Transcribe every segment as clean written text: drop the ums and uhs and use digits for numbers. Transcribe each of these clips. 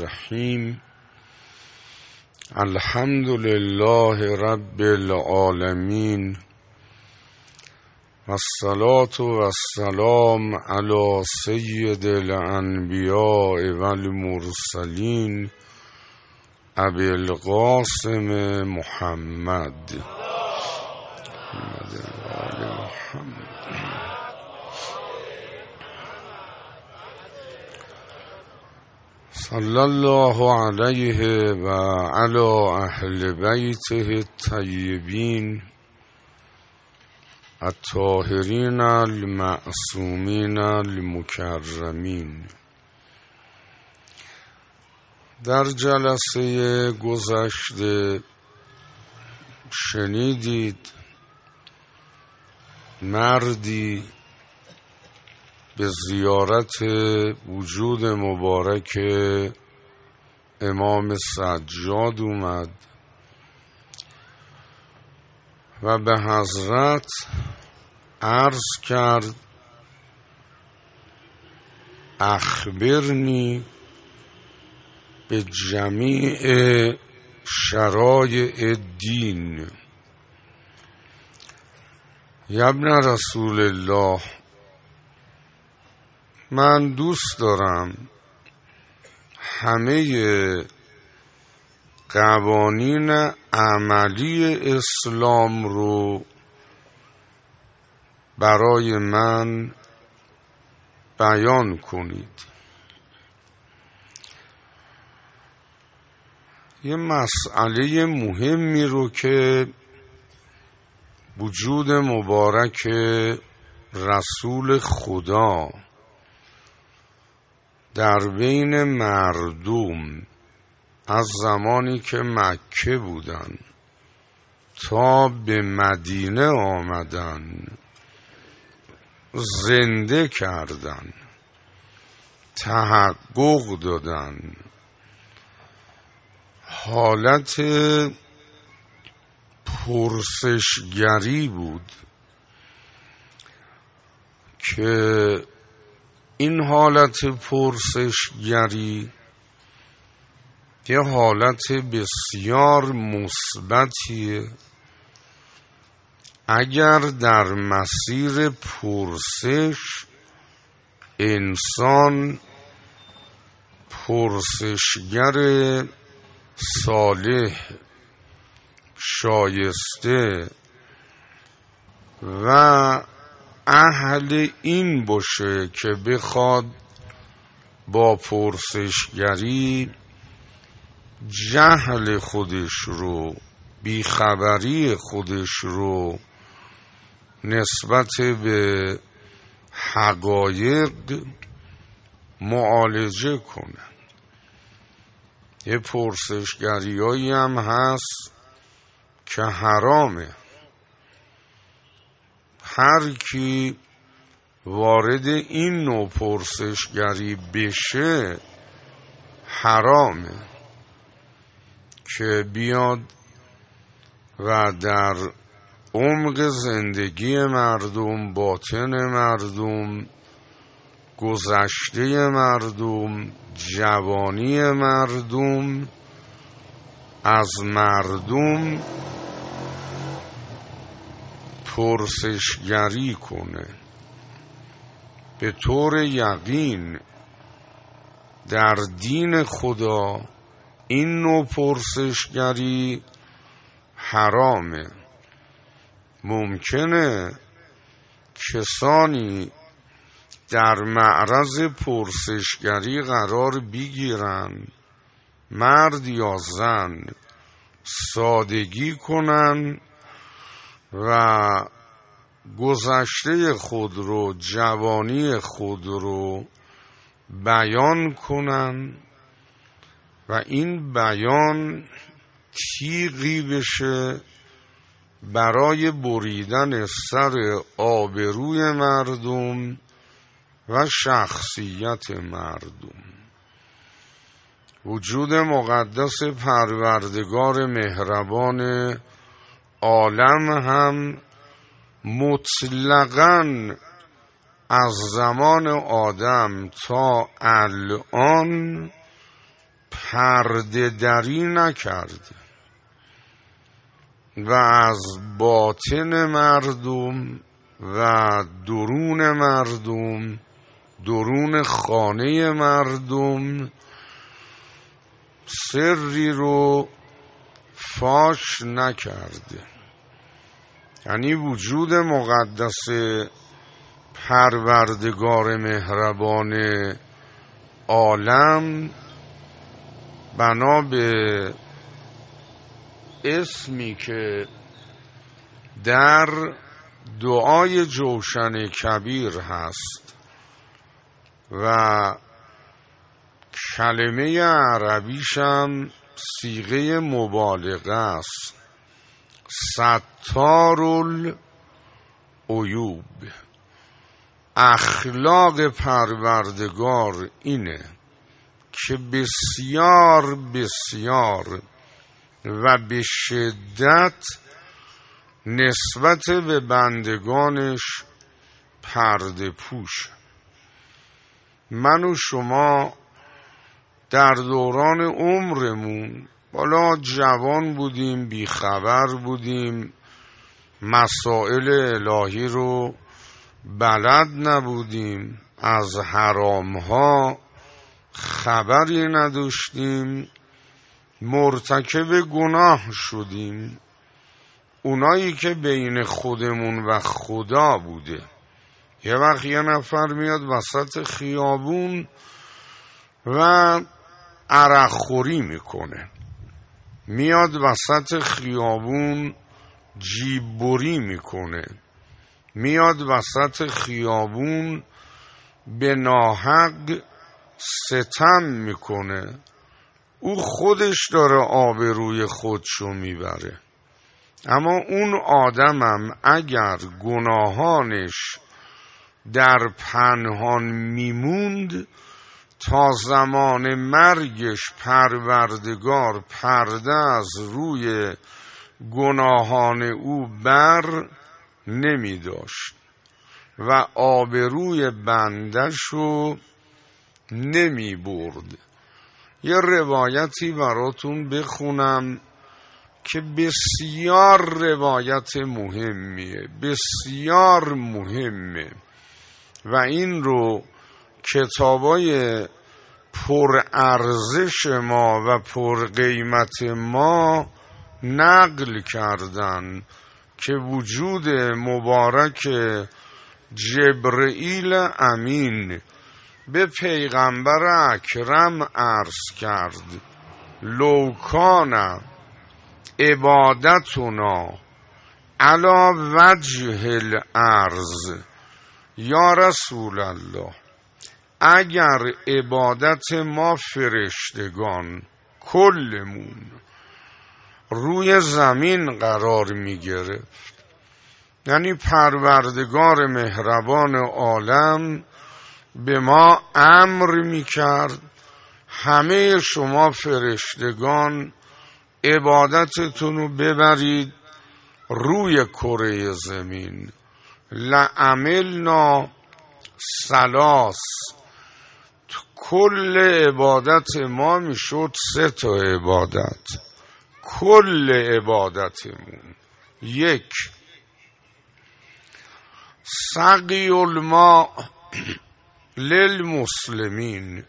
الرحیم. الحمد لله رب العالمین والصلاة والسلام علی سید الانبیاء والمرسلین ابی القاسم محمد. صلی الله علیه و علی اهل بیته الطیبین الطاهرین المعصومین المکرمین. در جلسه گذشته شنیدید مردی به زیارت وجود مبارک امام سجاد اومد و به حضرت عرض کرد اخبرنی به جمیع شرایع الدین. یا ابن رسول الله، من دوست دارم همه قوانین عملی اسلام رو برای من بیان کنید. یه مسئله مهمی رو که وجود مبارک رسول خدا در بین مردم از زمانی که مکه بودن تا به مدینه آمدن زنده کردن، تحقق دادن، حالت پرسشگری بود که این حالت پرسشگری یه حالت بسیار مثبتیه. اگر در مسیر پرسش انسان پرسشگر صالح، شایسته و اهل این باشه که بخواد با پرسشگری جهل خودش رو، بیخبری خودش رو نسبت به حقایق معالجه کنه. یه پرسشگریایی هم هست که حرامه. هر کی وارد این نوع پرسشگری بشه حرامه که بیاد و در عمق زندگی مردم، باطن مردم، گذشته مردم، جوانی مردم، از مردم پرسشگری کنه. به طور یقین در دین خدا این نوع پرسشگری حرامه. ممکنه کسانی در معرض پرسشگری قرار بگیرن، مرد یا زن، سادگی کنن و گذشته خود رو، جوانی خود رو بیان کنن و این بیان تیغی بشه برای بریدن سر آبروی مردم و شخصیت مردم. وجود مقدس پروردگار مهربان عالم هم مطلقاً از زمان آدم تا الان پرده دری نکرده و از باطن مردم و درون مردم، درون خانه مردم، سری رو فاش نکرده. یعنی وجود مقدس پروردگار مهربان عالم بنا به اسمی که در دعای جوشن کبیر هست و کلمه عربیش هم صیغه مبالغه است، ستار العیوب. اخلاق پروردگار اینه که بسیار بسیار و به شدت نسبت به بندگانش پرده پوش. من و شما در دوران عمرمون بالا جوان بودیم، بیخبر بودیم، مسائل الهی رو بلد نبودیم، از حرامها خبری نداشتیم، مرتکب گناه شدیم. اونایی که بین خودمون و خدا بوده، یه وقت یه نفر میاد وسط خیابون و عرق خوری میکنه، میاد وسط خیابون جیب بری میکنه، میاد وسط خیابون به ناحق ستم میکنه، او خودش داره آبروی خودشو میبره. اما اون آدمم اگر گناهانش در پنهان میموند، تا زمان مرگش پروردگار پرده از روی گناهان او بر نمی داشت و آبروی بنده‌شو نمی برد. یه روایتی براتون بخونم که بسیار روایت مهمیه، بسیار مهمه و این رو کتابای پر ارزش ما و پر قیمت ما نقل کردن که وجود مبارک جبرئیل امین به پیغمبر اکرم عرض کرد: لو کان عبادتنا علی وجه الارض یا رسول الله، اگر عبادت ما فرشتگان کلمون روی زمین قرار می گرفت، یعنی پروردگار مهربان عالم به ما امر می کرد همه شما فرشتگان عبادتتون رو ببرید روی کره زمین، لعملنا ثلاث، کل عبادت ما میشد 3 عبادت. کل عبادتمون: 1 سقی الماء للمسلمین،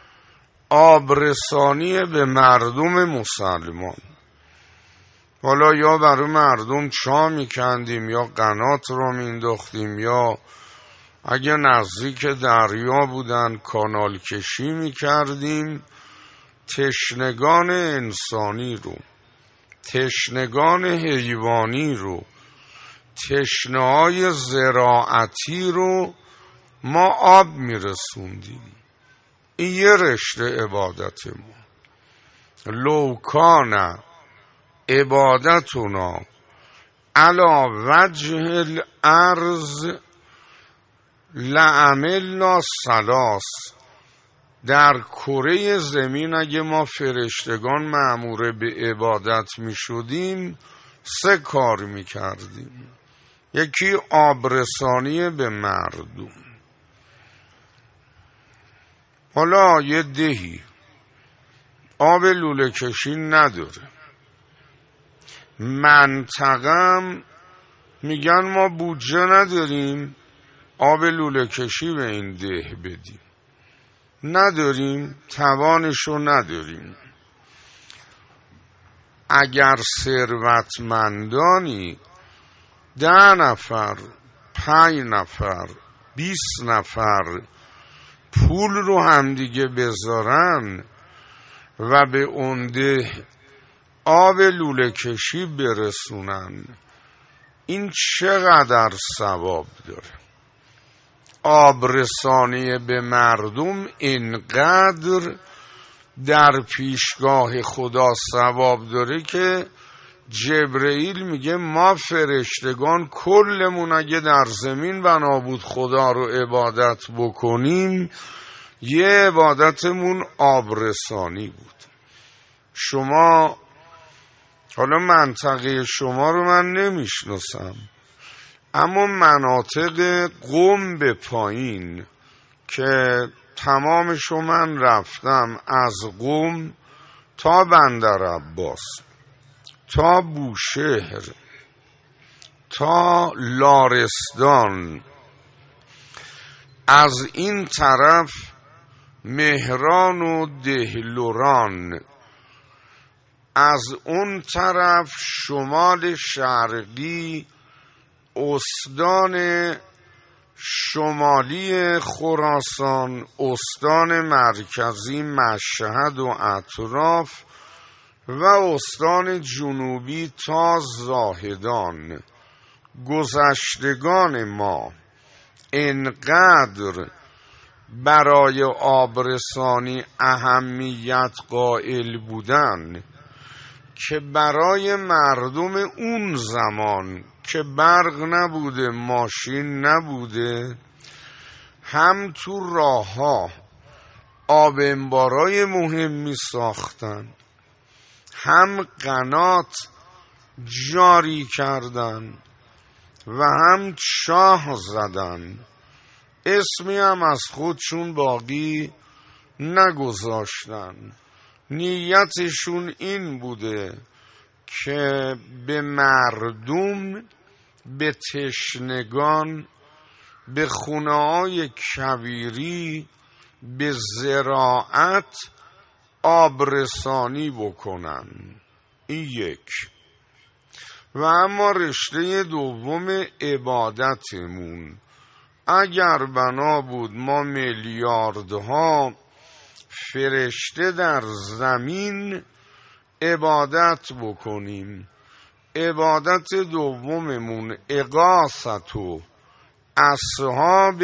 آبرسانی به مردم مسلمان. حالا یا برای مردم چا میکندیم یا قنات را مینداختیم یا اگه نزدیک دریا بودن کانال کشی میکردیم. تشنگان انسانی رو، تشنگان حیوانی رو، تشنه‌های زراعتی رو ما آب میرسوندیم. این یه رشته عبادت ما. لو کان عبادتنا علی وجه الارض لعملنا ثلاث، در کره زمین اگه ما فرشتگان مأمور به عبادت می شدیم 3 کار می کردیم. 1 آبرسانی به مردم. حالا یه دهی آب لوله کشی نداره. منطقم میگن ما بودجه نداریم آب لوله کشی به این ده بدیم، نداریم، توانشو نداریم. اگر ثروتمندانی 10 نفر 5 نفر 20 نفر پول رو همدیگه بذارن و به اون ده آب لوله کشی برسونن، این چقدر ثواب داره. آب رسانی به مردم اینقدر در پیشگاه خدا ثواب داره که جبرئیل میگه ما فرشتگان کلمون اگه در زمین بنا بود خدا رو عبادت بکنیم، یه عبادتمون آب رسانی بود. شما حالا منطقه شما رو من نمیشناسم، اما مناطق قم به پایین که تمامشو من رفتم، از قم تا بندر عباس تا بوشهر تا لارستان، از این طرف مهران و دهلوران، از اون طرف شمال شرقی استان شمالی خراسان، استان مرکزی مشهد و اطراف و استان جنوبی تا زاهدان. گذشتگان ما انقدر برای آبرسانی اهمیت قائل بودن که برای مردم اون زمان که برق نبوده، ماشین نبوده، هم تو راه ها آب انبارای مهمی ساختن، هم قنات جاری کردن و هم چاه زدن. اسمی هم از خودشون باقی نگذاشتن. نیتشون این بوده که به مردم، به تشنگان، به خونه‌های کویری، به زراعت آبرسانی بکنن. این یک. و اما رشته دوم عبادتمون، اگر بنا بود ما میلیاردها فرشته در زمین عبادت بکنیم، عبادت دوممون اغاثت و اصحاب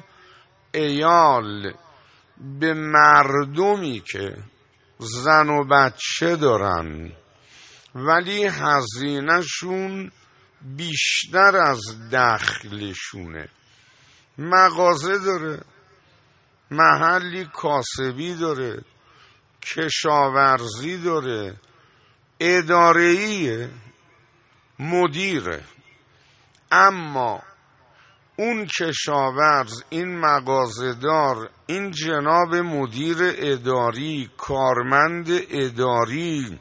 العیال، به مردمی که زن و بچه دارن ولی هزینه‌شون بیشتر از دخلشونه. مغازه داره، محلی کاسبی داره، کشاورزی داره، اداره‌ایه، مدیره، اما اون کشاورز، این مغازه‌دار، این جناب مدیر اداری، کارمند اداری،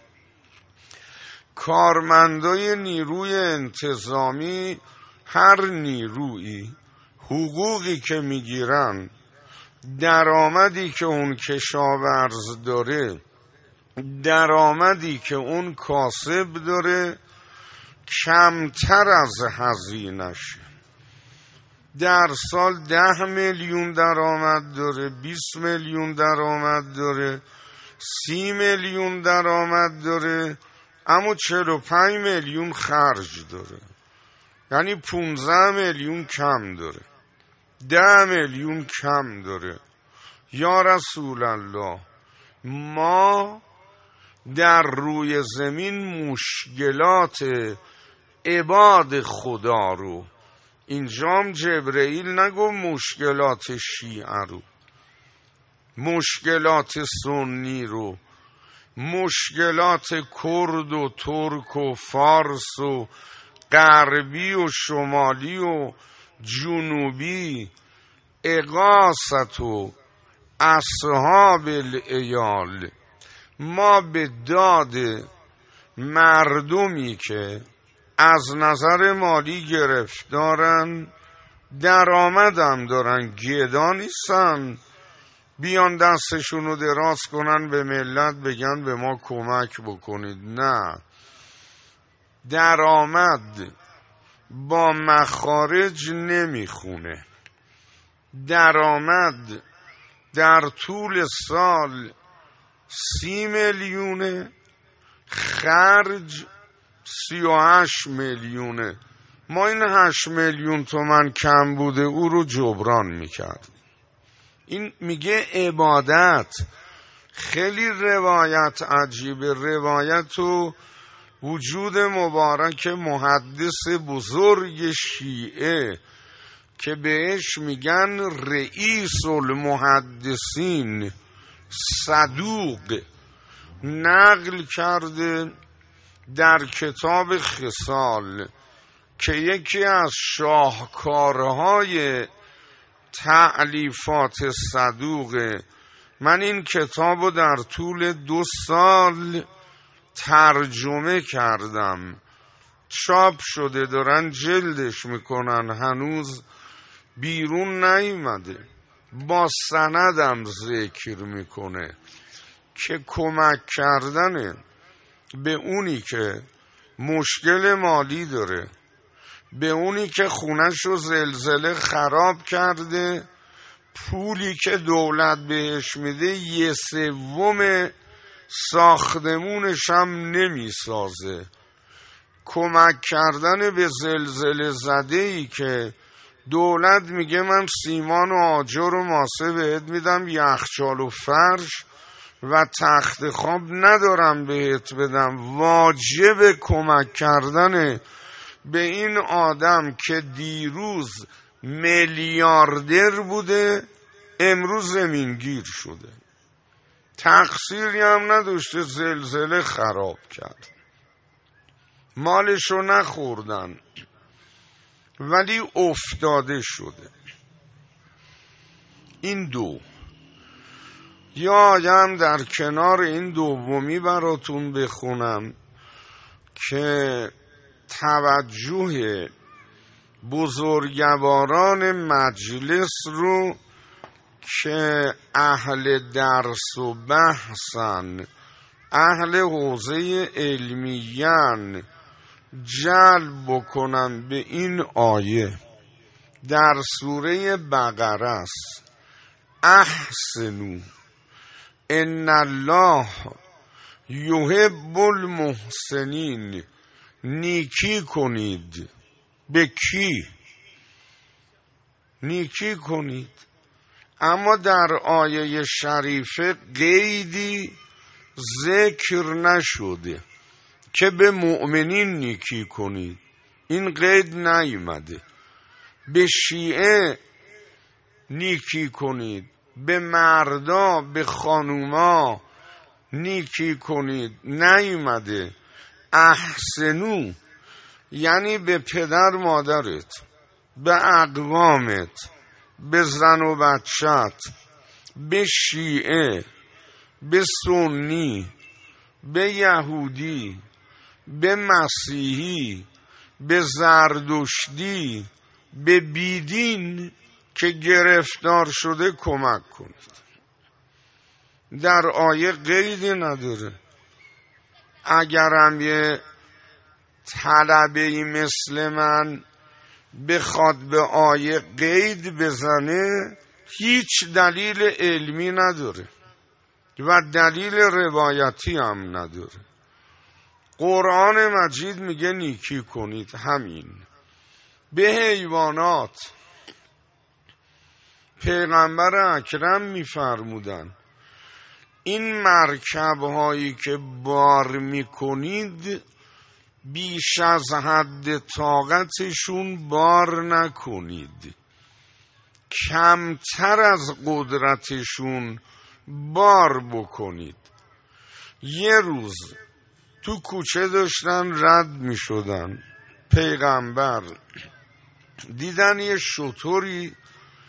کارمندای نیروی انتظامی، هر نیرویی حقوقی که میگیرن، درآمدی که اون کشاورز داره، درآمدی که اون کاسب داره، کمتر از هزینه‌شه. در سال 10 میلیون درآمد داره، 20 میلیون درآمد داره، 30 میلیون درآمد داره، اما 45 میلیون خرج داره. یعنی 15 میلیون کم داره، 10 میلیون کم داره. یا رسول الله، ما در روی زمین مشکلات عباد خدا رو، اینجام جبرئیل نگو مشکلات شیعه رو، مشکلات سنی رو، مشکلات کرد و ترک و فارس و غربی و شمالی و جنوبی، اغاثت و اصحاب العیال، ما به داد مردمی که از نظر مالی گرفتارن، درآمدم دارن، گدا نیستن بیان دستشون رو دراز کنن به ملت بگن به ما کمک بکنید. نه، درآمد با مخارج نمیخونه. درآمد در طول سال 30 میلیونه، خرج 38 میلیونه. ما این 8 میلیون تومن کم بوده او رو جبران میکرد. این میگه عبادت. خیلی روایت عجیبه، روایت و وجود مبارک محدث بزرگ شیعه که بهش میگن رئیس المحدثین صدوق نقل کرده در کتاب خصال که یکی از شاهکارهای تألیفات صدوقه. من این کتابو در طول 2 سال ترجمه کردم، چاپ شده، دارن جلدش میکنن، هنوز بیرون نیومده. با سندم ذکر میکنه که کمک کردن به اونی که مشکل مالی داره، به اونی که خونه‌شو زلزله خراب کرده، پولی که دولت بهش میده 1/3 ساختمونش هم نمیسازه. کمک کردن به زلزله زده‌ای که دولت میگه من سیمان و آجر و ماسه بهت میدم، یخچال و فرش و تخت خواب ندارم بهت بدم. واجب کمک کردن به این آدم که دیروز میلیاردر بوده امروز زمینگیر شده، تقصیری هم نداشته، زلزله خراب کرد، مالشو نخوردن ولی افتاده شده. این دو. یا هم در کنار این دومی براتون بخونم که توجه بزرگواران مجلس رو که اهل درس و بحثن، اهل حوزه علمیان، جلب بکنم به این آیه در سوره بقره است. احسنوا ان الله یحب المحسنین. نیکی کنید. به کی؟ نیکی کنید. اما در آیه شریفه قیدی ذکر نشده که به مؤمنین نیکی کنید. این قید نیامده. به شیعه نیکی کنید، به مردا، به خانوما نیکی کنید نیامده. احسنو یعنی به پدر مادرت، به اقوامت، به زن و بچت، به شیعه، به سنی، به یهودی، به مسیحی، به زردشتی، به بیدین که گرفتار شده کمک کنید. در آیه قیدی نداره. اگرم یه طلبه‌ای مثل من بخواد به آیه قید بزنه هیچ دلیل علمی نداره و دلیل روایتی هم نداره. قرآن مجید میگه نیکی کنید، همین. به حیوانات پیغمبر اکرم میفرمودن این مرکب هایی که بار میکنید بیش از حد طاقتشون بار نکنید، کمتر از قدرتشون بار بکنید. یه روز تو کوچه داشتن رد می شدن، پیغمبر دیدن یه شتری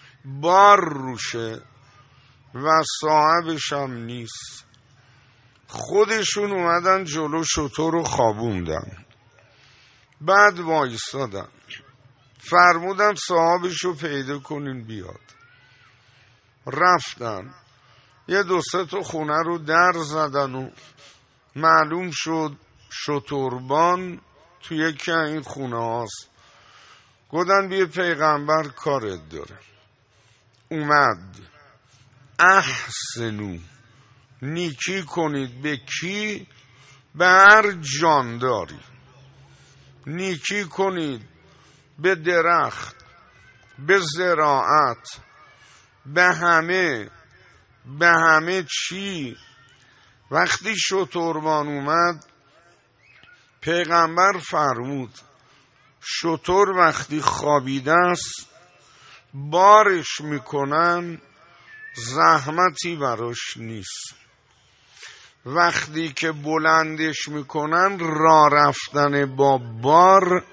بار روشه و صاحبش هم نیست. خودشون اومدن جلو شتر رو خوابوندن، بعد وایسادن، فرمودن صاحبشو پیدا کنین بیاد. رفتن یه 2-3 تا خونه رو در زدن و معلوم شد شتربان توی یکی این خونه هاست. گفتن بیا پیغمبر کارت داره. اومد. احسنو، نیکی کنید. به کی؟ به هر جانداری. نیکی کنید به درخت، به زراعت، به همه چی. وقتی شتربان اومد پیغمبر فرمود شتر وقتی خوابیده است بارش میکنن زحمتی براش نیست، وقتی که بلندش میکنن راه رفتن با بار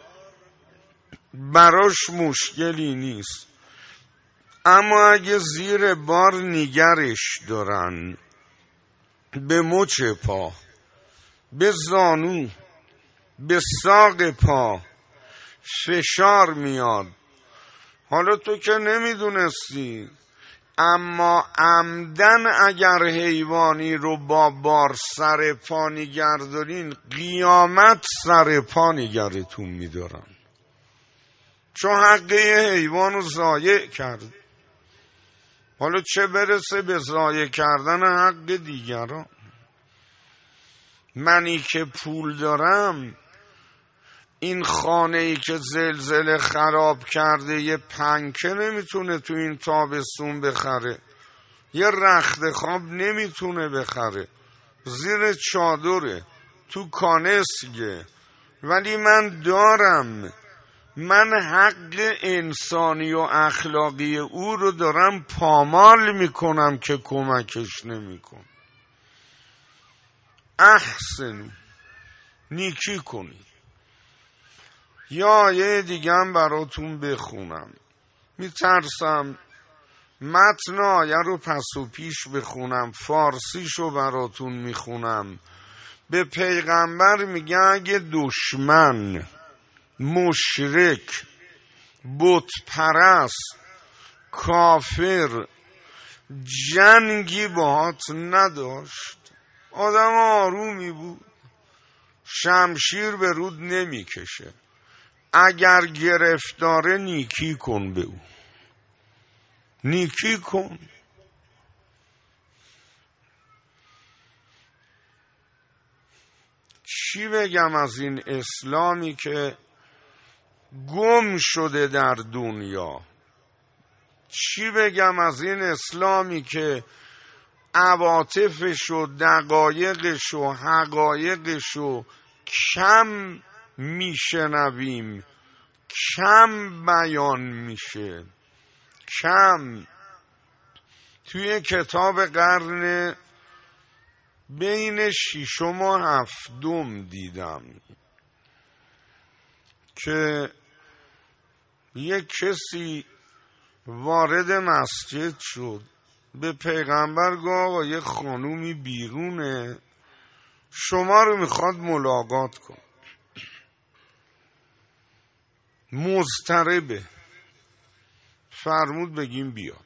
براش مشکلی نیست. اما اگه زیر بار نگرش دارن، به مچ پا، به زانو، به ساق پا فشار میاد. حالا تو که نمیدونستی، اما عمدن اگر حیوانی رو با بار سر پا نگردارین قیامت سر پا نگرتون میدارن، چون حق حیوان رو ضایع کرد. حالا چه برسه به ضایع کردن حق دیگران. منی که پول دارم، این خانه ای که زلزله خراب کرده یه پنکه نمیتونه تو این تابستون بخره، یه رخت خواب نمیتونه بخره، زیر چادره، تو کانسگه، ولی من دارم. من حق انسانی و اخلاقی او رو دارم پامال میکنم که کمکش نمیکن. احسن، نیکی کنید. یا یه دیگه هم براتون بخونم، میترسم متن آیه رو پس و پیش بخونم، فارسیشو براتون میخونم. به پیغمبر میگه اگه دشمن، مشرک، بت پرست، کافر جنگی باهات نداشت، آدم آرومی بود، شمشیر به رود نمیکشه، اگر گرفتاره نیکی کن به او، نیکی کن. چی بگم از این اسلامی که گم شده در دنیا؟ چی بگم از این اسلامی که عواطفش و دقایقش و حقایقش و کم میشنویم، کم بیان میشه، کم. توی کتاب قرن بین 6 و 7 دیدم که یک کسی وارد مسجد شد، به پیغمبر گفت آقا یه خانومی بیرونه شما رو میخواد ملاقات کن، مضطربه. فرمود بگیم بیاد.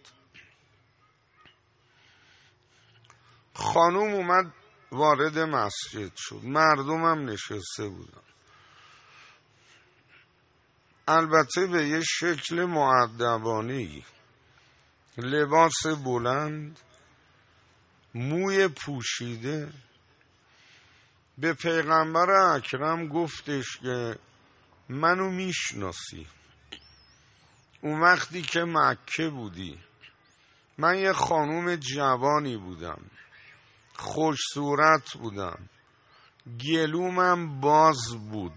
خانوم اومد وارد مسجد شد، مردم هم نشسته بودن، البته به یه شکل مؤدبانه‌ای، لباس بلند، موی پوشیده. به پیغمبر اکرم گفتش که منو میشناسی؟ اون وقتی که مکه بودی من یه خانوم جوانی بودم، خوش صورت بودم، گلومم باز بود،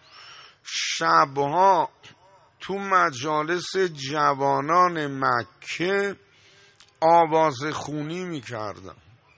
شبها تو مجالس جوانان مکه آواز خونی میکردم،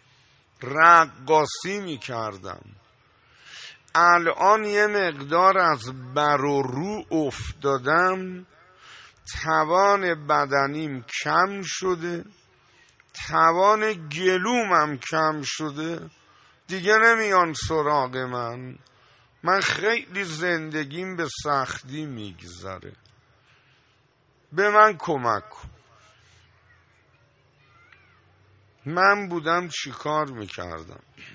رقاصی میکردم. الان یه مقدار از بر و رو افتادم، توان بدنیم کم شده، توان گلومم کم شده، دیگه نمیان سراغ من خیلی زندگیم به سختی میگذره، به من کمک کن. من بودم چی کار میکردم؟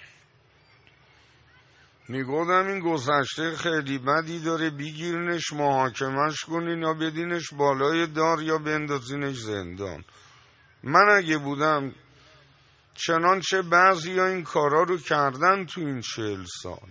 میگفتم این گذشته خیلی بدی داره، بگیرینش محاکمش کنین یا بدینش بالای دار یا بندازینش زندان. من اگه بودم چنانچه بعضی ها این کارا رو کردن تو این 40 سال.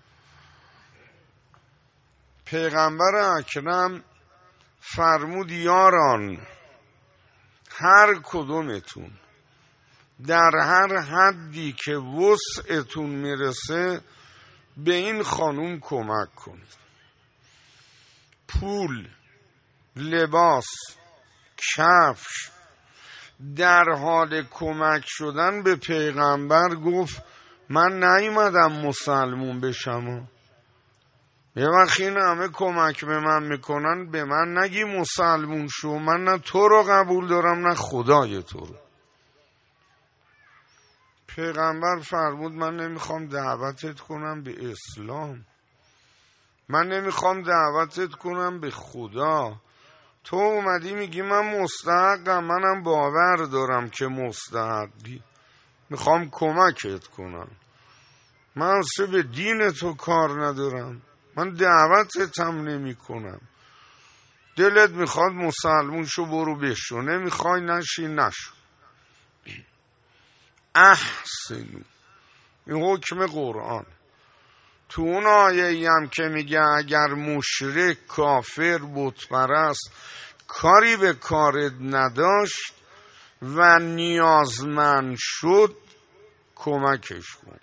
پیغمبر اکرم فرمود یاران هر کدومتون در هر حدی که وسعتون میرسه به این خانوم کمک کنید. پول، لباس، کفش. در حال کمک شدن به پیغمبر گفت من نیومدم مسلمون بشم. یه وقت این همه کمک به من میکنن به من نگی مسلمون شو، من نه تو رو قبول دارم نه خدای تو رو. پیغمبر فرمود من نمیخوام دعوتت کنم به اسلام، من نمیخوام دعوتت کنم به خدا. تو اومدی میگی من مستحقم، منم باور دارم که مستحقی، میخوام کمکت کنم. من اصلا به دین تو کار ندارم، من دعوتت هم نمی کنم. دلت میخواد مسلمون شو برو بشو، نمیخوای نشی نشو. احسنو، این حکم قرآن. تو اون آیه‌ای هم که میگه اگر مشرک کافر بت پرست کاری به کارت نداشت و نیازمند شد کمکش کن.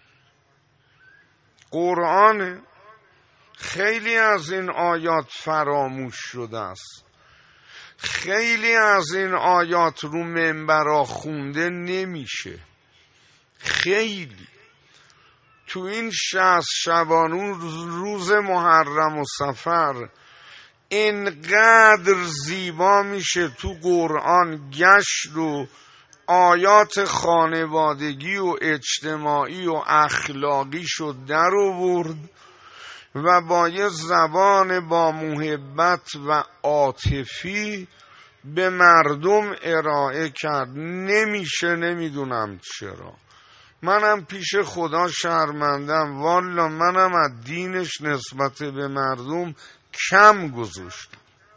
قرآن خیلی از این آیات فراموش شده است، خیلی از این آیات رو منبرا خونده نمیشه. خیلی تو این 60 شبانون روز محرم و صفر اینقدر زیبا میشه تو قرآن گشت و آیات خانوادگی و اجتماعی و اخلاقی شد در آورد و با یه زبان با محبت و عاطفی به مردم ارائه کرد. نمیشه، نمیدونم چرا. منم پیش خدا شرمندم، والا منم از دینش نسبت به مردم کم گذاشتم.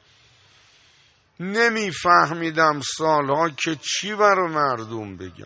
نمیفهمیدم سالها که چی برای مردم بگم.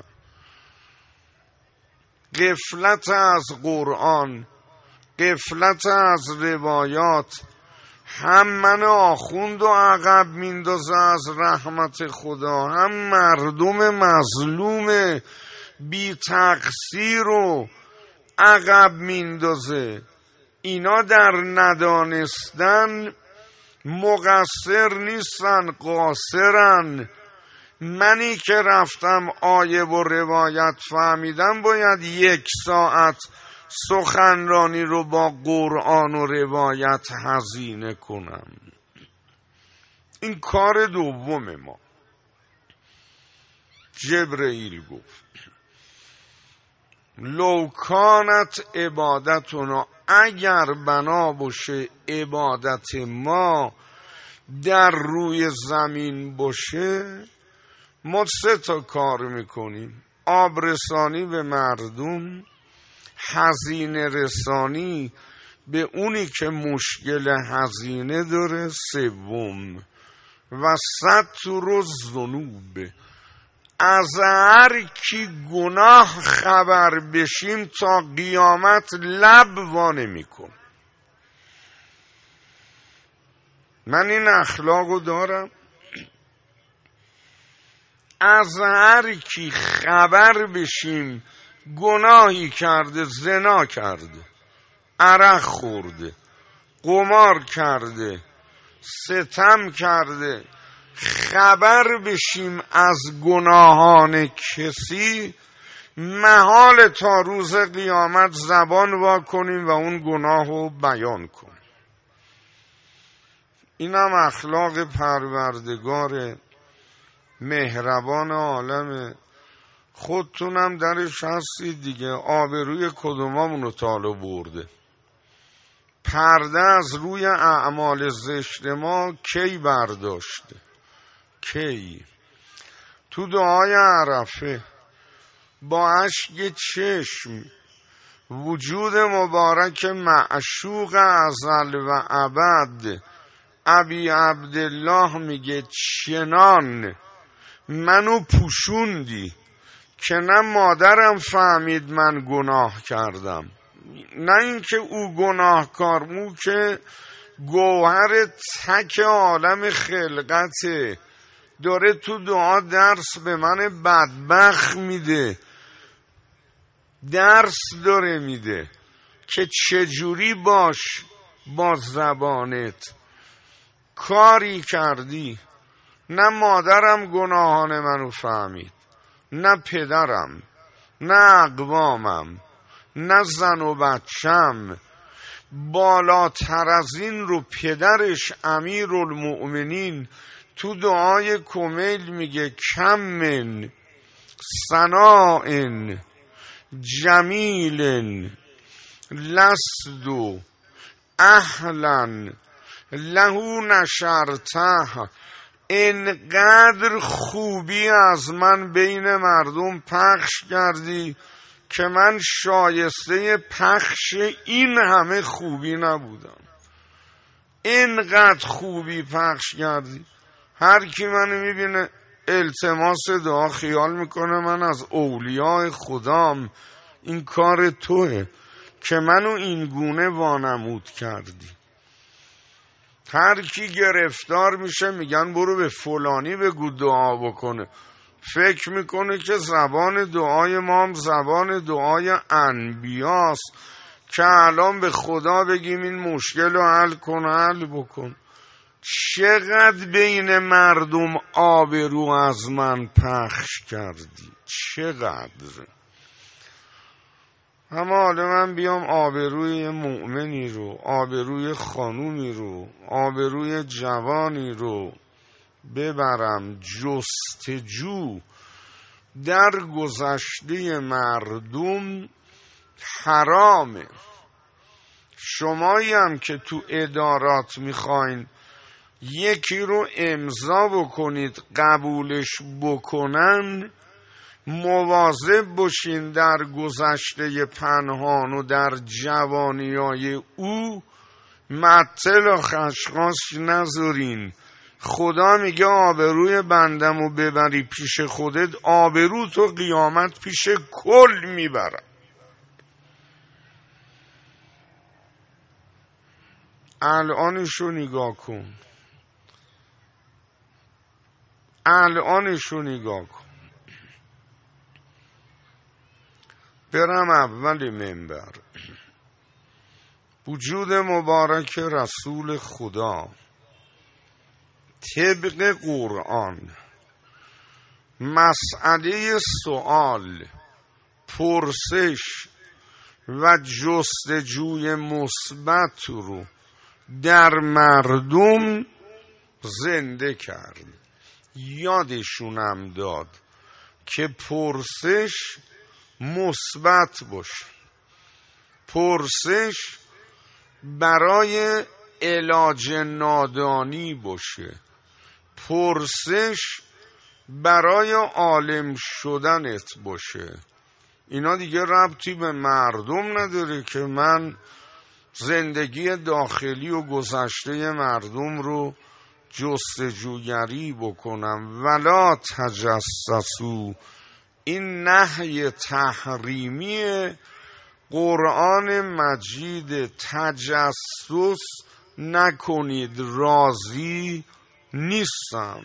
غفلت از قرآن، غفلت از روایات هم من آخوند و عقب میندازه از رحمت خدا، هم مردم مظلوم بی تقصیر رو عقب میندازه. اینا در ندانستن مقصر نیستن، قاصرن. منی که رفتم آیه و روایت فهمیدم باید 1 ساعت سخنرانی رو با قرآن و روایت هزینه کنم. این کار دوم ما. جبرئیل گفت لو کانت عبادتنا، اگر بنا باشه عبادت ما در روی زمین باشه، ما 3 تا کار میکنیم: آب رسانی به مردم، هزینه رسانی به اونی که مشکل هزینه داره، 3 و ستر الذنوب، از هر کی گناه خبر بشیم تا قیامت لب وا نمی‌کن. من این اخلاقو دارم. از هر کی خبر بشیم گناهی کرده، زنا کرده، عرق خورده، قمار کرده، ستم کرده، خبر بشیم از گناهان کسی، محال تا روز قیامت زبان وا کنیم و اون گناه رو بیان کنیم. اینم اخلاق پروردگار مهربان عالم. خودتونم درش هستید دیگه. آبروی کدومامونو تالو برده؟ پرده از روی اعمال زشت ما کی برداشته؟ کی؟ تو دعای عرفه با اشک چشم وجود مبارک معشوق ازل و ابد ابی عبدالله میگه چنان منو پوشوندی که نه مادرم فهمید من گناه کردم، نه اینکه او گناهکار، او که گوهر تک عالم خلقته، داره تو دعا درس به من بدبخت میده، درس داره میده که چجوری باش با زبانت کاری کردی. نه مادرم گناهان منو فهمید، نه پدرم، نه اقوامم، نه زن و بچم. بالاتر از این رو پدرش امیرالمؤمنین تو دعای کمیل میگه کم من ثناء جمیل لست اهلا له نشرته. اینقدر خوبی از من بین مردم پخش کردی که من شایسته پخش این همه خوبی نبودم. اینقدر خوبی پخش کردی. هر کی منو میبینه التماس دعا خیال میکنه من از اولیاء خدام. این کار توه که منو این گونه وانمود کردی. هر کی گرفتار میشه میگن برو به فلانی بگو دعا بکنه. فکر میکنه که زبان دعای ما هم زبان دعای انبیاست که الان به خدا بگیم این مشکل رو حل کن، حل بکن. چقدر بین مردم آبرو از من پخش کردی، چقدر. اما حالا من بیام آبروی مؤمنی رو، آبروی خانومی رو، آبروی جوانی رو ببرم جستجو در گذشته مردم، حرامه. شمایی هم که تو ادارات میخواین یکی رو امضا بکنید قبولش بکنن، مواظب باشین در گذشته پنهان و در جوانیای او معطل و خشخاش نذارین. خدا میگه آبروی بندمو ببری پیش خودت، آبرو تو قیامت پیش کل میبرم. الانشو نگاه کن، الانشو نگاه کن. برم اول منبر، وجود مبارک رسول خدا طبق قرآن مسئله سوال، پرسش و جستجوی مثبت رو در مردم زنده کرد. یادشونم داد که پرسش مثبت باشه. پرسش برای علاج نادانی باشه. پرسش برای عالم شدنت باشه. اینا دیگه ربطی به مردم نداره که من زندگی داخلی و گذشته مردم رو جستجوگری بکنم. ولا تجسسوا، این نهی تحریمی قرآن مجید. تجسس نکنید، راضی نیستم.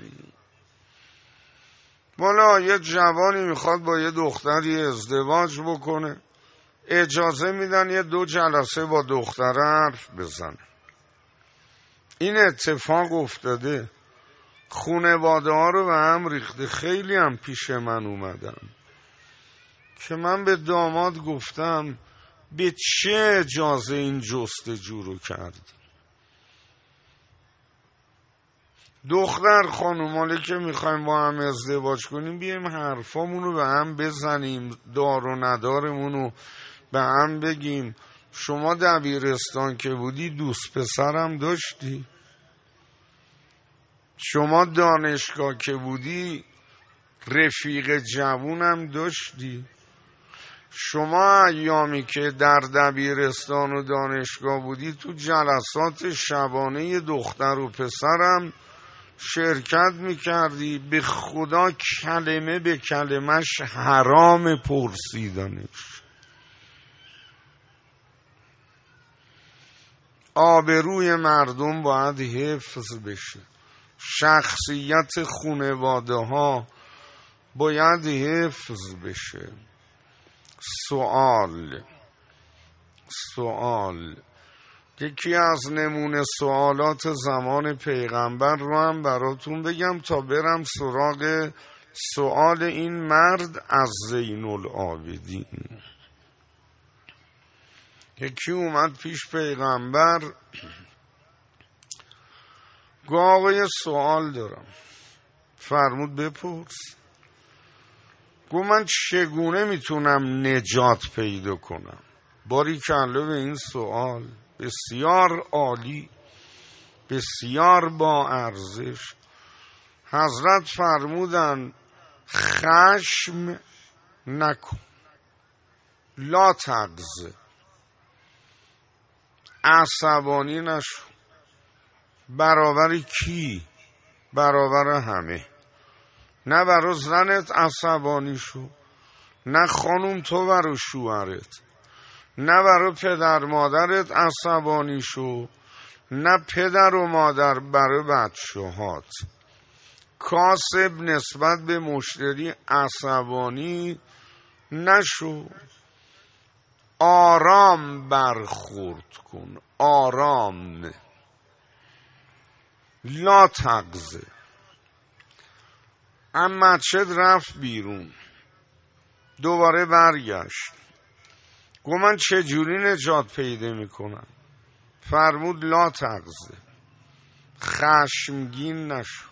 والا یه جوانی میخواد با یه دختری ازدواج بکنه، اجازه میدن یه 2 جلسه با دختره حرف بزنه. این اتفاق افتاده، خونواده ها رو به هم ریخته. خیلی هم پیش من اومدم که من به داماد گفتم به چه اجازه این جستجو رو کردی؟ دختر خانوماله که میخوایم با هم ازدواج کنیم بیایم حرفامونو به هم بزنیم، دار و ندارمونو به هم بگیم. شما دبیرستان که بودی دوست پسرم داشتی؟ شما دانشگاه که بودی رفیق جوونم داشتی؟ شما ایامی که در دبیرستان و دانشگاه بودی تو جلسات شبانه دختر و پسرم شرکت میکردی؟ به خدا کلمه به کلمش حرام پرسیدنش. آبروی مردم باید حفظ بشه، شخصیت خانواده ها باید حفظ بشه. سوال یکی از نمونه سوالات زمان پیغمبر رو هم براتون بگم تا برم سراغ سوال این مرد از زین العابدین. یکی اومد پیش پیغمبر، گفت آقای سوال دارم. فرمود بپرس. گفت من چگونه میتونم نجات پیدا کنم؟ باریکلا به این سوال، بسیار عالی، بسیار با ارزش. حضرت فرمودن خشم نکن، لا تغضب، عصبانی نشو. برابر کی؟ برابر همه. نه برا زنت عصبانی شو، نه خانوم تو برا شوهرت، نه برا پدر مادرت عصبانی شو، نه پدر و مادر برا بچه‌هات. کاسب نسبت به مشتری عصبانی نشو. آرام برخورد کن، آرام. لا تغضب. اما مسجد رفت بیرون، دوباره برگشت. گفت من چجوری نجات پیدا میکنم؟ فرمود لا تغضب، خشمگین نشو.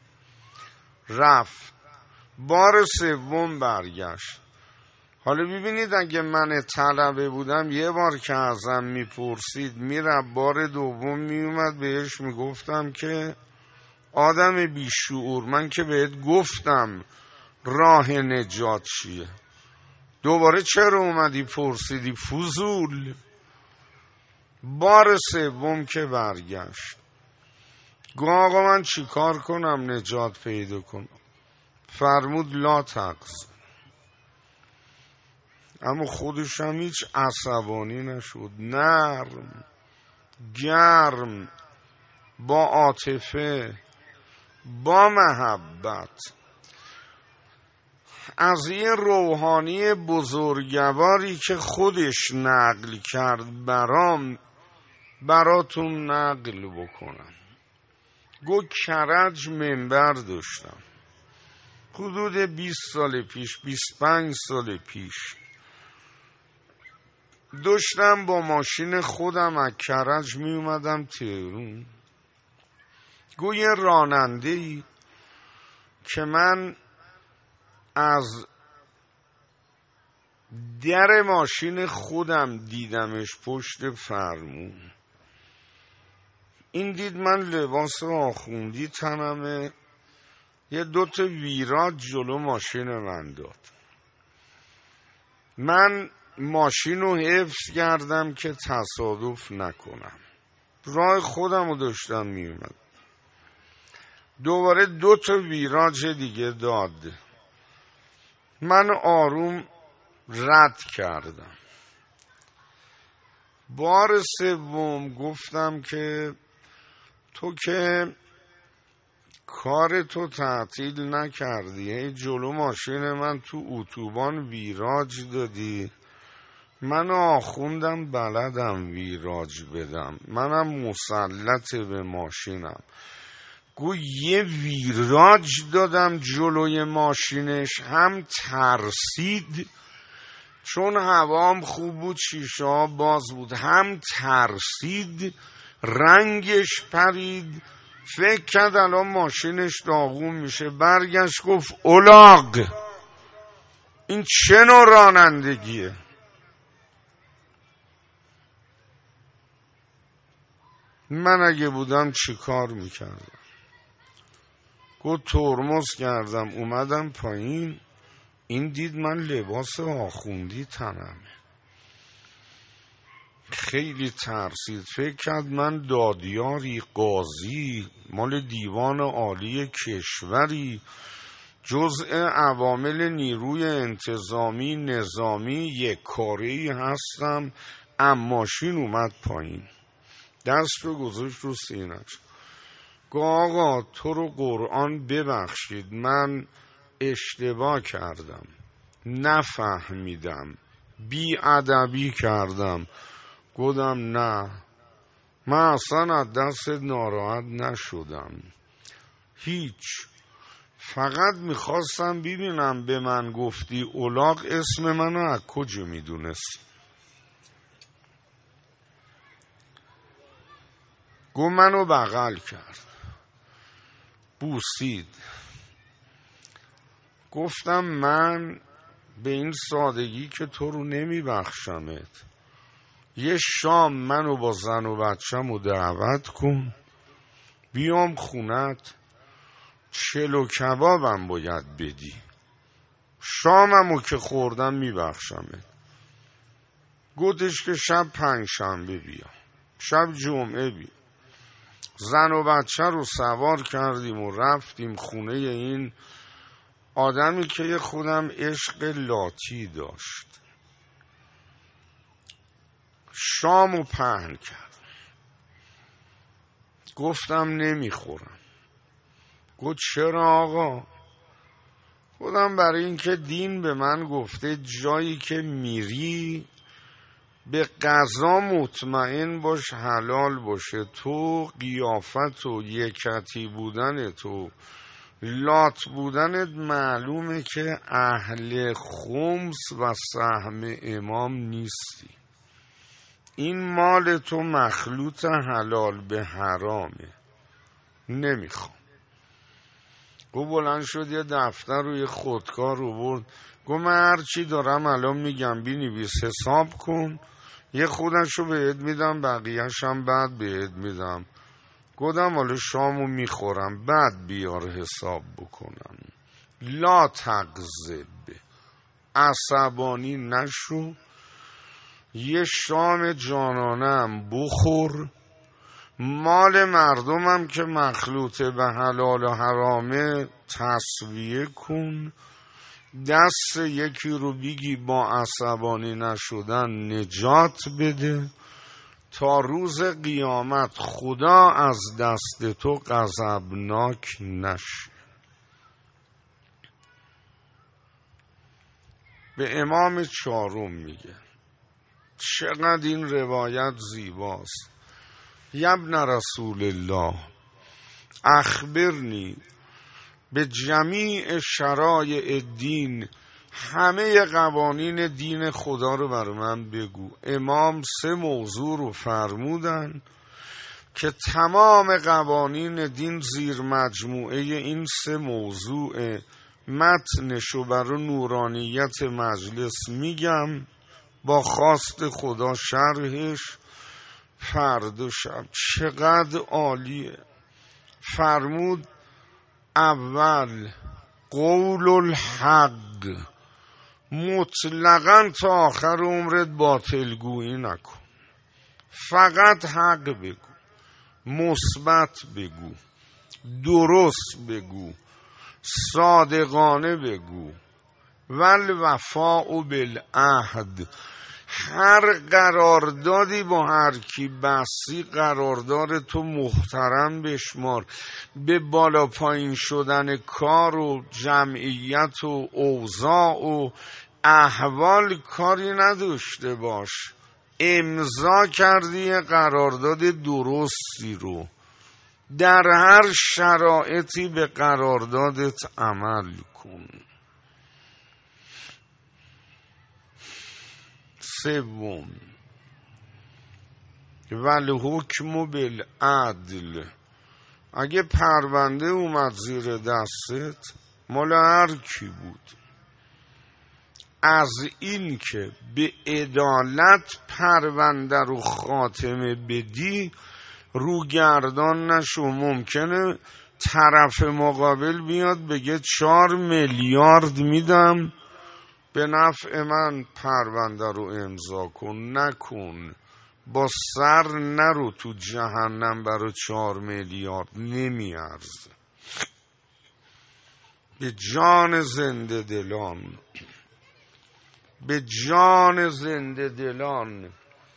رفت، بار سوم برگشت. حالا ببینید اگه من طلبه بودم یه بار که ازم میپرسید میرم، بار دوم میومد بهش میگفتم که آدم بیشعور، من که بهت گفتم راه نجات چیه، دوباره چرا اومدی پرسیدی؟ فضول. بار سوم که برگشت، گفت آقا من چی کار کنم نجات پیدا کنم؟ فرمود لا تغضب. اما خودش هم هیچ عصبانی نشد، نرم گرم، با عاطفه، با محبت. از یه روحانی بزرگواری که خودش نقل کرد براتون نقل بکنم. گو کرج منبر داشتم حدود 20 سال پیش، 25 سال پیش. داشتم با ماشین خودم از کرج می اومدم تهرون. گو یه راننده‌ای که من از در ماشین خودم دیدمش پشت فرمون. این دید من لباس آخوندی تنمه، یه 2 تا ویراج جلو ماشین من داد. من ماشین رو حفظ کردم که تصادف نکنم، راه خودم رو داشتم می اومد. دوباره 2 تا ویراج دیگه داد، من آروم رد کردم. بار سوم گفتم که تو که کار تو تعطیل نکردی، جلو ماشین من تو اتوبان ویراج دادی. من آخوندم بلدم ویراج بدم، منم مسلط به ماشینم. گو یه ویراج دادم جلوی ماشینش، هم ترسید چون هوام خوب بود، شیشه ها باز بود، هم ترسید رنگش پرید، فکر کرد الان ماشینش داغون میشه، برگشت گفت اولاغ این چه نوع رانندگیه؟ من اگه بودم چی کار میکردم؟ گفت ترمز کردم اومدم پایین، این دید من لباس آخوندی تنمه، خیلی ترسید، فکر کرد من دادیاری قاضی مال دیوان عالی کشوری، جزء عوامل نیروی انتظامی نظامی یک کاری هستم. اماشین اومد پایین، دست رو گذاشت رو سینه‌اش، گفت آقا تو رو قرآن ببخشید، من اشتباه کردم، نفهمیدم، بی ادبی کردم. گفتم نه، من اصلا از دست ناراحت نشدم، هیچ، فقط میخواستم ببینم به من گفتی اولاغ اسم منو از کجا میدونستی؟ گفت منو بغل کرد، بوسید. گفتم من به این سادگی که تو رو نمیبخشمت، یه شام منو با زن و بچم رو دعوت کن، بیام خونت، چلو کبابم باید بدی، شاممو که خوردم میبخشمت. گفتش که شب پنجشنبه بیا، شب جمعه بیا. زن و بچه رو سوار کردیم و رفتیم خونه این آدمی که خودم عشق لاتی داشت. شامو پهن کرد، گفتم نمیخورم. گفت چرا آقا؟ گفتم برای اینکه دین به من گفته جایی که میری به غذا مطمئن باش حلال باشه، تو قیافت و یکتی بودن تو لات بودنت معلومه که اهل خمس و سهم امام نیستی، این مال تو مخلوط حلال به حرامه، نمیخوام. گفت بلند شد یه دفتر رو یه خودکار رو برد، گفت من هرچی دارم الان میگم بنویس حساب کن، یه خودشو بهت میدم بقیه‌شم بعد بهت میدم. گفتم حالا شامو میخورم بعد بیار حساب بکنم. لا تغضب، عصبانی نشو، یه شام جانانم بخور، مال مردمم که مخلوط به حلال و حرامه تصویه کن، دست یکی رو بگی با عصبانی نشدن نجات بده، تا روز قیامت خدا از دست تو غضبناک نشه. به امام چهارم میگه، چقدر این روایت زیباست. یبن رسول الله اخبرنی به جمیع شرایع دین، همه قوانین دین خدا رو بر من بگو. امام 3 موضوع رو فرمودن که تمام قوانین دین زیر مجموعه این 3 موضوع متنشو برای نورانیت مجلس میگم، با خواست خدا شرحش فردا شب. چقدر عالیه. فرمود اول قول الحق، مطلقاً تا آخر عمرت باطل گویی نکن، فقط حق بگو، مثبت بگو، درست بگو، صادقانه بگو. والوفاء بالعهد، هر قراردادی با هر کی بستی قرارداد تو محترم بشمار، به بالا پایین شدن کار و جمعیت و اوضاع و احوال کاری نداشته باش. امضا کردی قرارداد درستی رو، در هر شرایطی به قراردادت عمل کن. 3 والحکم بالعدل، اگه پرونده اومد زیر دستت مال هر کی بود، از این که به عدالت پرونده رو خاتمه بدی روگردان نشو. ممکنه طرف مقابل بیاد بگه 4 میلیارد میدم به نفع من، پرونده رو امضا کن. نکن، با سر نرو تو جهنم برای 4 میلیارد، نمیارزه. به جان زنده دلان، به جان زنده دلان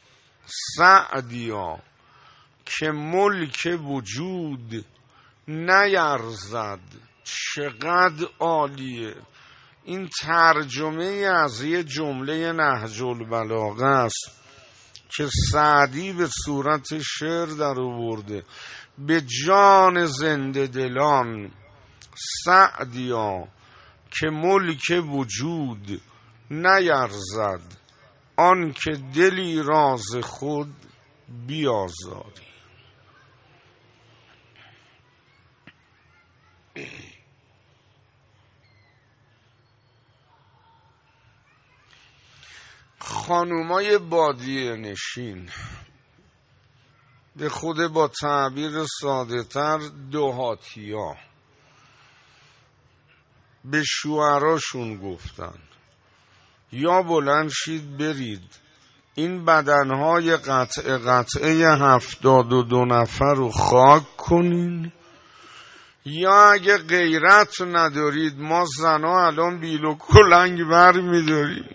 سعدیا که ملک وجود نیرزد. چقدر عالیه! این ترجمه از یه جمله نهج البلاغه است که سعدی به صورت شعر در آورده. به جان زنده دلان سعدیا که ملک وجود نیرزد، آن که دلی راز خود بیازاری. خانومای بادیه نشین، به خود با تعبیر ساده تر دهاتیا، به شوهراشون گفتن یا بلند شید برید این بدنهای قطعه 72 نفر رو خاک کنین، یا اگه غیرت ندارید ما زنا الان بیل و کلنگ بر میداریم.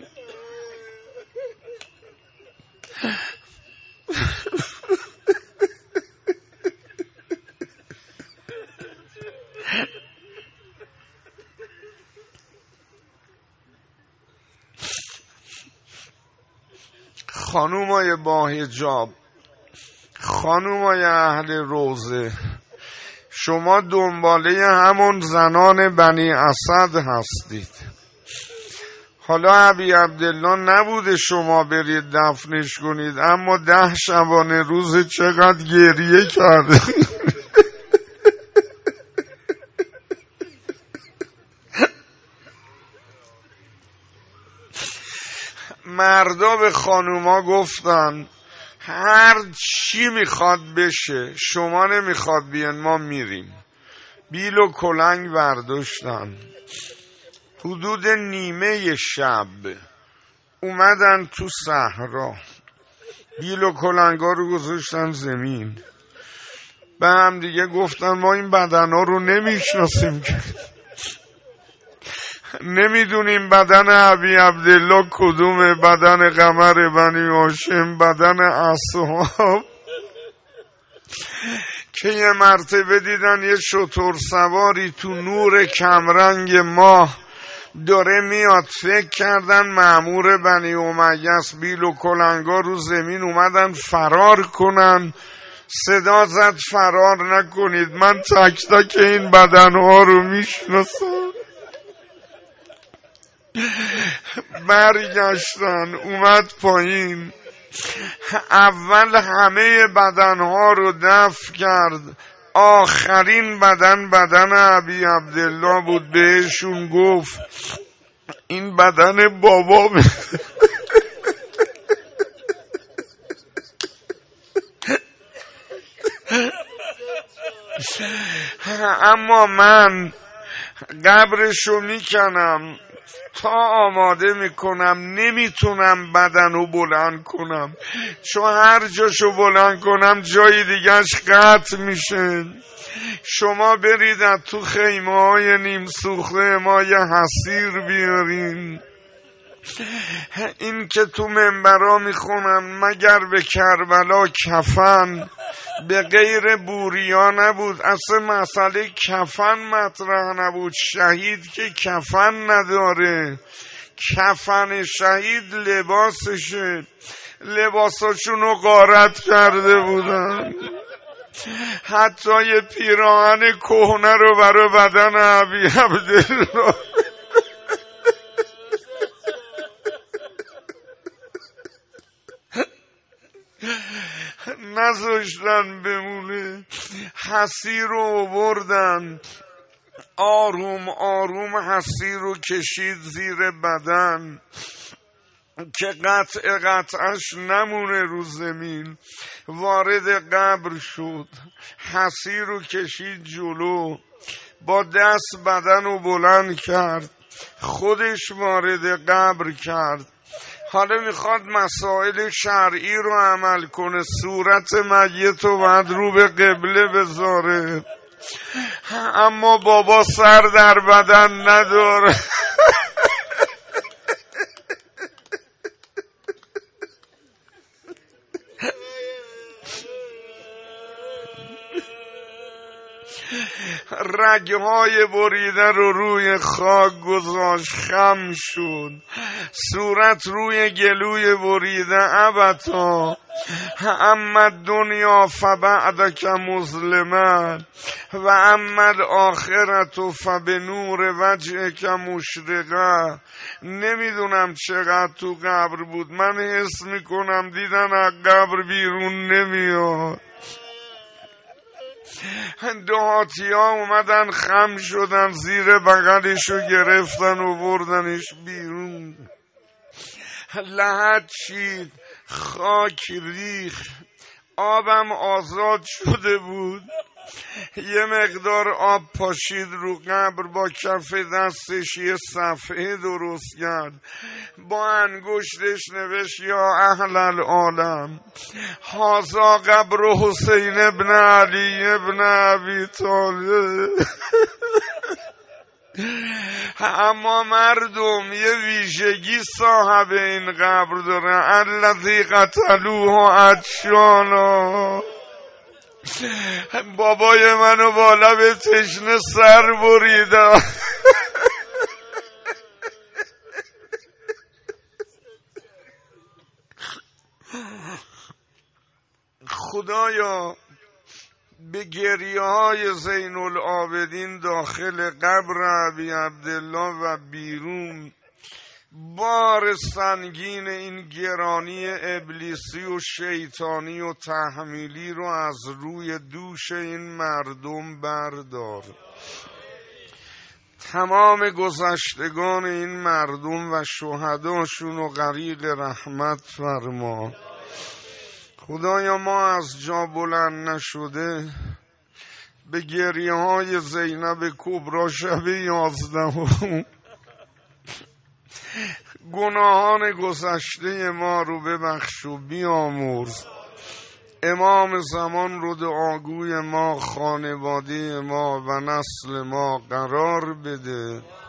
خانومای با حجاب، خانومای اهل روزه، شما دنباله همون زنان بنی اسد هستید. حالا ابی عبدالله نبوده شما برید دفنش کنید، اما 10 شبانه روز چقدر گریه کرده. مردا به خانوما گفتن هر چی میخواد بشه، شما نمیخواد بیان ما میریم. بیل و کلنگ برداشتن، حدود نیمه شب اومدن تو صحرا، بیل و کلنگا رو گذاشتن زمین، به هم دیگه گفتن ما این بدنها رو نمیشناسیم که، نمیدونیم بدن ابی عبدالله کدومه، بدن قمر بنی هاشم، بدن اصحاب. که یه مرتبه دیدن یه شتر سواری تو نور کمرنگ ماه داره میاد، فکر کردن مأمور بنی امیه است. بیل و کلنگا رو زمین اومدن فرار کنن، صدا زد فرار نکنید، من تک تک این بدنها رو میشناسم. برگشتن، اومد پایین، اول همه بدنها رو دفن کرد، آخرین بدن ابی عبدالله بود. بهشون گفت این بدن بابا اما من قبرشو میکنم تا آماده میکنم، نمیتونم بدن رو بلند کنم، چون هر جاشو بلند کنم جای دیگهش قطع میشه. شما برید از تو خیمه های نیم سوخته ما یه حصیر بیارین. این که تو منبرا میخونن مگر به کربلا کفن، به غیر بوریا نبود، اصلا مسئله کفن مطرح نبود. شهید که کفن نداره، کفن شهید لباسشه، لباساشونو غارت کرده بودن. حتی یه پیراهن کهنه رو برای بدن ابی عبدالله نذاشتن بمونه، حصیر رو آوردن، آروم آروم حصیر رو کشید زیر بدن که قطعش نمونه رو زمین. وارد قبر شد، حصیر رو کشید جلو، با دست بدن رو بلند کرد، خودش وارد قبر کرد. حالا میخواد مسائل شرعی رو عمل کنه، صورت میت رو باید رو به قبله بذاره، اما بابا سر در بدن نداره. رگهای بریده رو روی خاک گذاشت، خم شد، صورت روی گلوی بریده. ابتا اما دنیا فبعدک مظلما و اما آخرت فبنور وجهک مشرقه. نمیدونم چقدر تو قبر بود، من حس میکنم دیدن از قبر بیرون نمیاد. دهاتی ها اومدن خم شدن، زیر بغلشو گرفتن و بردنش بیرون. لحد چید، خاک ریخ، آبم آزاد شده بود. یه مقدار آب پاشید رو قبر، با کف دستش یه صفحه درست کرد، با انگشتش نوشت یا اهل العالم هذا قبر حسین ابن علی ابن ابی طالب. اما مردم یه ویژگی صاحب این قبر داره، الذی قتلوه عطشانا. بابای منو با لب تشنه سر بریدن. خدایا به گریه های زین العابدین داخل قبر ابی عبدالله و بیرون بار سنگین این گرانی ابلیسی و شیطانی و تحمیلی رو از روی دوش این مردم بردار. تمام گذشتگان این مردم و شهداشون و غریق رحمت فرما. خدایا ما از جا بلند نشده به گریه های زینب کبرا شب 11 گناهان گذشته ما رو ببخش و بیامرز. امام زمان رو دعاگوی ما، خانواده ما و نسل ما قرار بده.